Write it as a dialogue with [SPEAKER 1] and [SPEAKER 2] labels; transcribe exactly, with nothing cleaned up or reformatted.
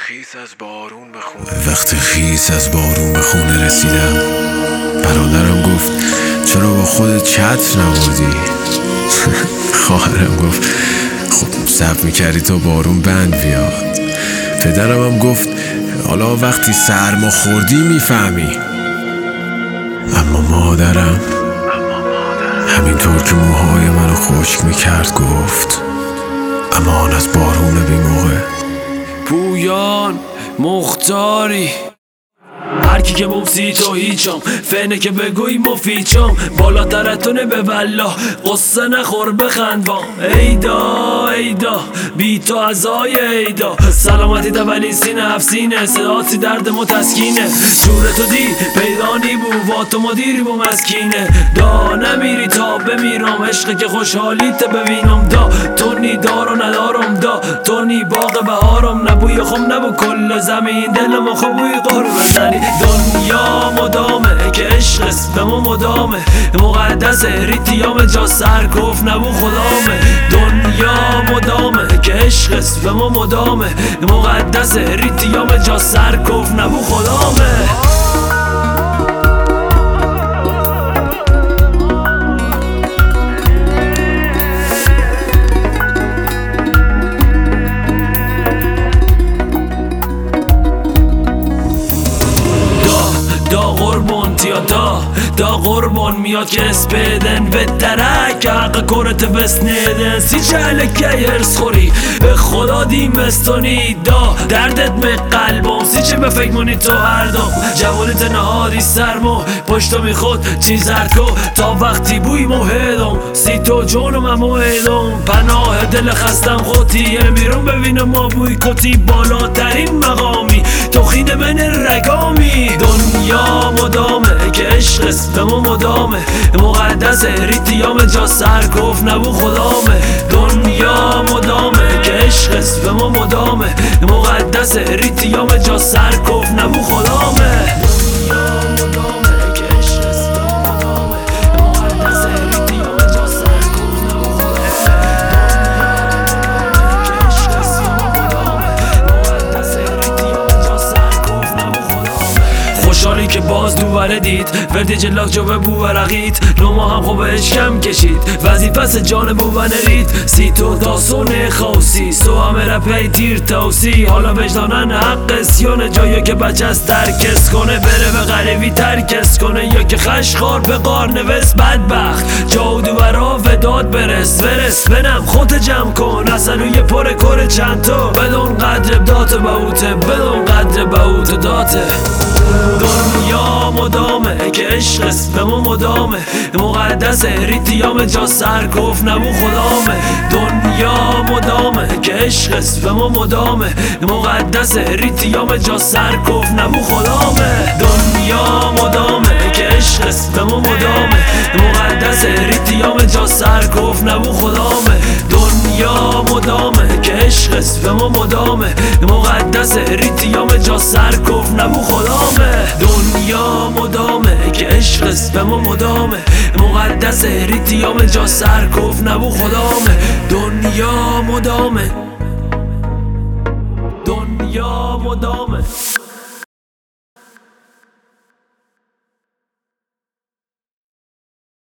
[SPEAKER 1] خیس از بارون به خونه وقتی خیس از بارون به خونه رسیدم، برادرم گفت چرا با خودت چتر نبردی؟ خواهرم گفت خب صبر میکردی تا بارون بند بیاد. پدرم هم گفت حالا وقتی سرما خوردی میفهمی. اما مادرم همینطور که موهای منو خشک میکرد گفت امان از بارون بی موقع.
[SPEAKER 2] پویان مختاری هر کی که ممسی تو هیچم فنه که بگوی مفیچم بالاترتونه به والله قصه نخور بخند وام ایدا ایدا بی تو ازای ایدا سلامتی تولین سینه هفسینه صداتی درد متسکینه جور تو دی پیدانی بو و تو مدیری بو مسکینه دا نمیری تا بمیرم عشق که خوشحالیت ببینم دا تو نی دارو ندارم دا تو نی باغ بهارم نبوی خم نبو کل زمین دلم خوبوی قرب زنی دنیا مدامه که عشق است به ما مدامه مقدس ریتیام جا سرکوف نبو خدامه دنیا مدامه که عشق است به ما مدامه مقدس ریتیام جا سرکوف نبو خدامه. دا قربان تیا دا دا قربان میاد که اسپیدن به درک حق کرت بسنیدن سی چهله که هرس خوری به خدا دیمستانی دا دردت به قلبم سی چه به فکر مونی تو هر دم جوانت نهاری سرما پشتو میخود چیزر کو تا وقتی بوی موهدم سی تو جونم هم موهدم پناه دل خستم خودی بیرون ببینم ما بوی کتی بالاترین مقامی تو خیده من رگامی دنیا مدامه که عشق است به ما مدامه مقدس ریتیام جا سرکوف نبو خدامه دنیا مدامه که عشق است به ما مدامه مقدس ریتیام جا سرکوف نبو خدامه. خوشحالی که باز دوباره دید وردی جلاک جو به بو ورقید نما هم خوبش کم کشید وظیفه جان بو و نرید سی تو داسون خوصی سو همه رپی تیر توسی حالا وجدانن حق اسیانه جایی که بچه از ترکس کنه بره به غریبی ترکس کنه یا که خشخار به قار نوست بدبخت جا دوباره وداد برس برس بنم خود جمع کن اصلا یه پر کره چند تا بدون قدر دات باوته بدون قدر باوت داته دنیا مدامه که عشق است به ما مدامه مقدس ریتیام جا سرکوف نبو خدامه دنیا مدامه که عشق است به ما مدامه مقدس ریتیام جا سرکوف نبو خدامه دنیا مدامه که عشق است به ما مدامه مقدس ریتیام جا سرکوف نبو خدامه دنیا مدامه که عشق است به ما مدامه مقدس ریتیام جا سرکوف نبو خدامه دنیا مدامه که عشق است به ما مدامه مقدس ریتیام جا سرکوف نبو خدامه دنیا مدامه دنیا مدامه